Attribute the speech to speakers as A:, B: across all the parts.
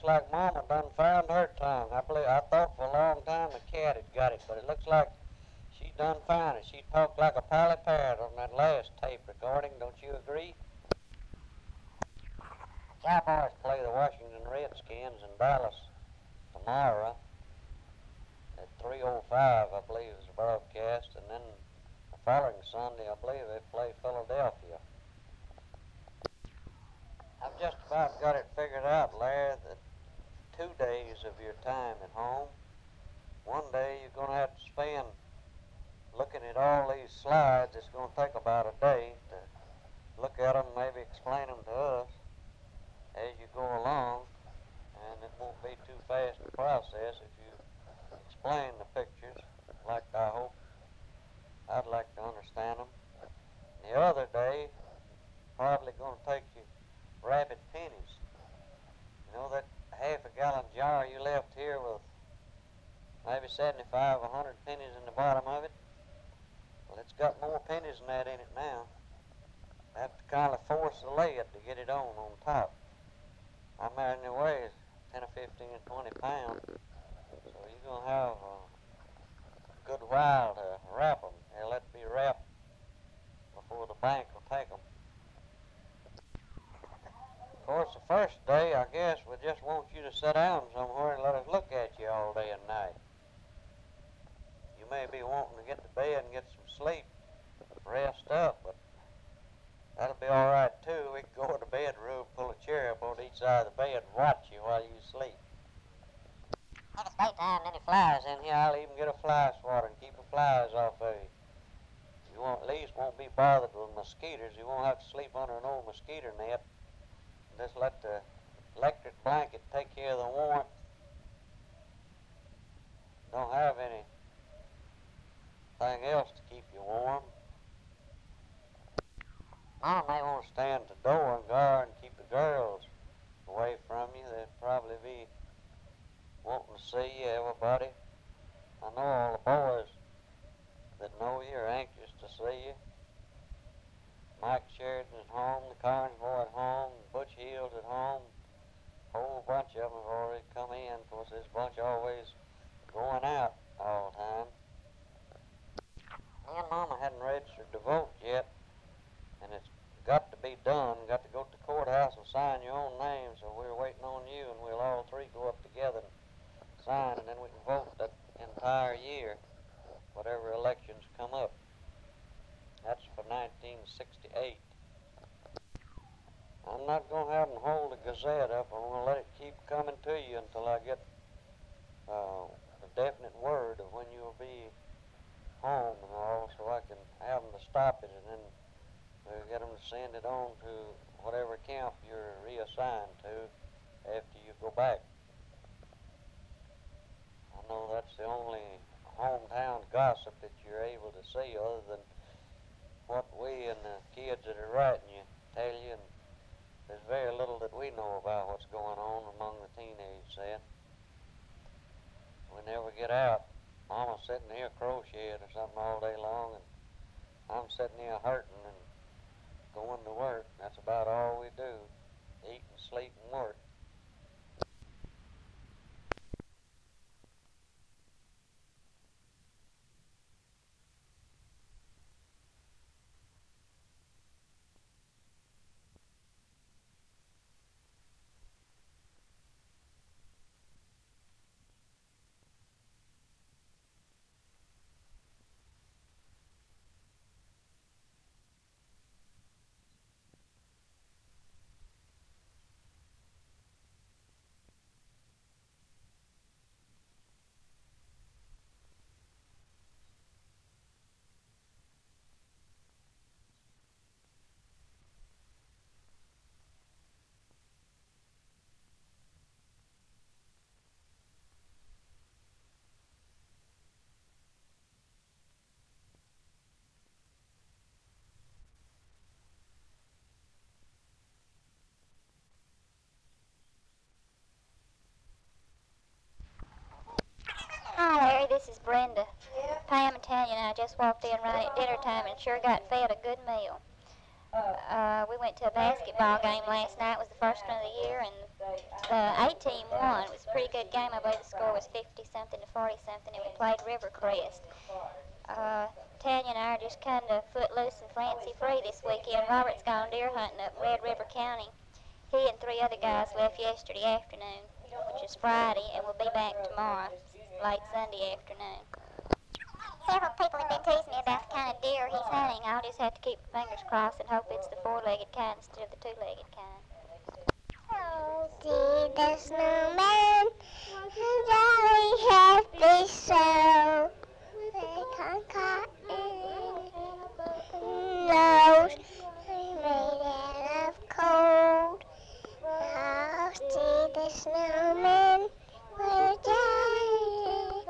A: like Mama done found her tongue. I thought for a long time the cat had got it, but it looks like she done found it. She talked like a pilot parrot on that last tape recording. Don't you agree? Cowboys play the Washington Redskins in Dallas tomorrow at 3:05, I believe, is the broadcast, and then the following Sunday, I believe they play Philadelphia. I've just about got it figured out, Larry, that 2 days of your time at home, one day you're going to have to spend looking at all these slides. It's going to take about a day to look at them, maybe explain them to us as you go along, and it won't be too fast to process if you explain the pictures like I hope I'd like to understand them. The other day, probably going to take you rapid pennies. You know that half-a-gallon jar you left here with maybe 75, 100 pennies in the bottom of it? Well, it's got more pennies than that in it now. I have to kind of force the lid to get it on top. I imagine it weighs 10 or 15 or 20 pounds. So you're going to have a good while to wrap them. They'll let be wrapped before the bank will take them. Of course, the first day, I guess, we just want you to sit down somewhere and let us look at you all day and night. You may be wanting to get to bed and get some sleep, rest up, but that'll be all right, too. We can go in the bedroom, pull a chair up on each side of the bed and watch you while you sleep. If it's daytime and any flies in here, I'll even get a fly swatter and keep the flies off of you. You won't, at least won't be bothered with mosquitoes. You won't have to sleep under an old mosquito net. Just let the electric blanket take care of the warmth. Don't have anything else to keep you warm. Mom may want to stand at the door and guard and keep the girls away from you. They'll probably be wanting to see you, everybody. I know all the boys that know you are anxious to see you. Mike Sheridan's at home, the Carnes boy at home, Butch Hills at home. A whole bunch of them have already come in. Of course, this bunch always going out all the time. Me and Mama hadn't registered to vote yet, and it's got to be done. Got to go to the courthouse and sign your own name, so we're waiting on you, and we'll all three go up together and sign, and then we can vote that entire year, whatever elections come up. That's for 1968. I'm not going to have them hold the Gazette up. I'm going to let it keep coming to you until I get a definite word of when you'll be home and all, so I can have them to stop it, and then we'll get them to send it on to whatever camp you're reassigned to after you go back. I know that's the only hometown gossip that you're able to see other than what we and the kids that are writing you tell you, and there's very little that we know about what's going on among the teenage set. We never get out. Mama's sitting here crocheting or something all day long, and I'm sitting here hurting and going to work. That's about all we do. Eat and sleep and work.
B: Hi, Larry. This is Brenda. Pam and Tanya and I just walked in right at dinner time and sure got fed a good meal. We went to a basketball game last night. It was the first one of the year, and A-team won. It was a pretty good game. I believe the score was 50-something to 40-something, and we played Rivercrest. Tanya and I are just kind of footloose and fancy-free this weekend. Robert's gone deer hunting up in Red River County. He and 3 other guys left yesterday afternoon, which is Friday, and we'll be back tomorrow, late Sunday afternoon. Several people have been teasing me about the kind of deer he's hunting. I'll just have to keep my fingers crossed and hope it's the 4-legged kind instead of the 2-legged kind.
C: Oh, see the snowman, jolly happy so. They can cotton nose, made out of cold. Oh, see the snowman, we're jolly,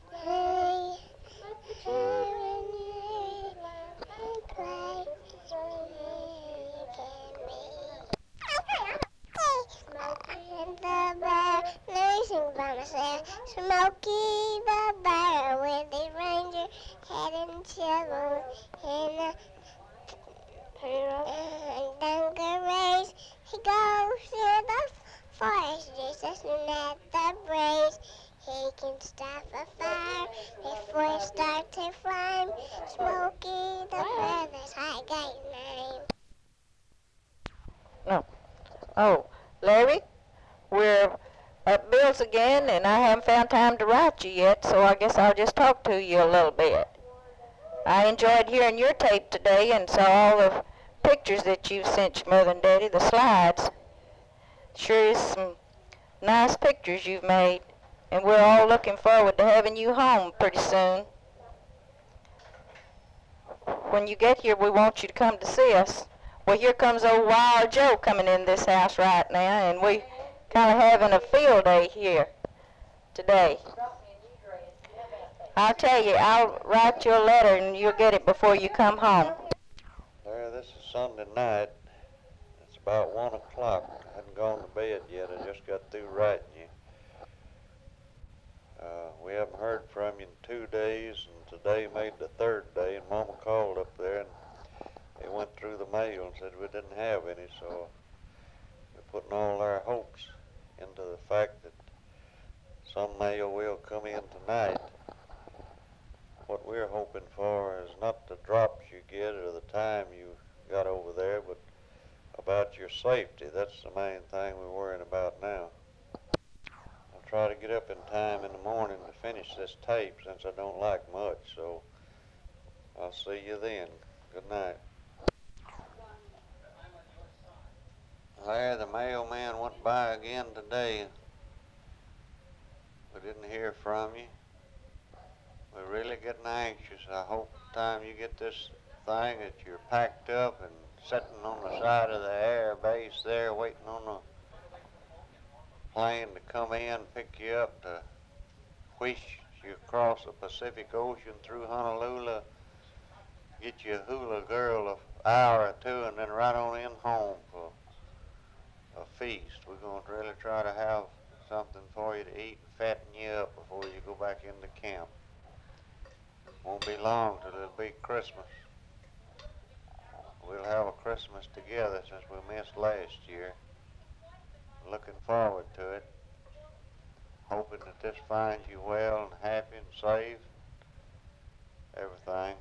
C: and the bear nursing by myself. Smokey the bear with his ranger head and shovel and dungarees. He goes through the forest just as soon as the breeze. He can start a fire before it starts to flame. Smokey the bear, that's how I got his name.
D: No. Oh, Larry, we're at Bill's again, and I haven't found time to write you yet, so I guess I'll just talk to you a little bit. I enjoyed hearing your tape today and saw all the pictures that you've sent your mother and daddy, the slides. Sure is some nice pictures you've made, and we're all looking forward to having you home pretty soon. When you get here, we want you to come to see us. Well, here comes old Wild Joe coming in this house right now, and we kind of having a field day here today. I'll tell you, I'll write you a letter, and you'll get it before you come home.
A: There, this is Sunday night. It's about 1 o'clock. I hadn't gone to bed yet. I just got through writing you. We haven't heard from you in 2 days, and today made the 3rd day, and Mama called up there, and they went through the mail and said we didn't have any, so we're putting all our hopes into the fact that some mail will come in tonight. What we're hoping for is not the drops you get or the time you got over there, but about your safety. That's the main thing we're worrying about now. I'll try to get up in time in the morning to finish this tape since I don't like much, so I'll see you then. Good night. Larry, the mailman went by again today. We didn't hear from you. We're really getting anxious. I hope the time you get this thing that you're packed up and sitting on the side of the air base there waiting on the plane to come in, pick you up to whisk you across the Pacific Ocean through Honolulu, get you a hula girl an hour or 2, and then right on in home for a feast. We're going to really try to have something for you to eat and fatten you up before you go back into camp. Won't be long till it'll be Christmas. We'll have a Christmas together since we missed last year. Looking forward to it. Hoping that this finds you well and happy and safe. Everything.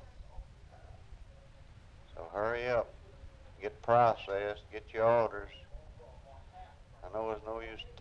A: So hurry up. Get processed. Get your orders. I know there's no use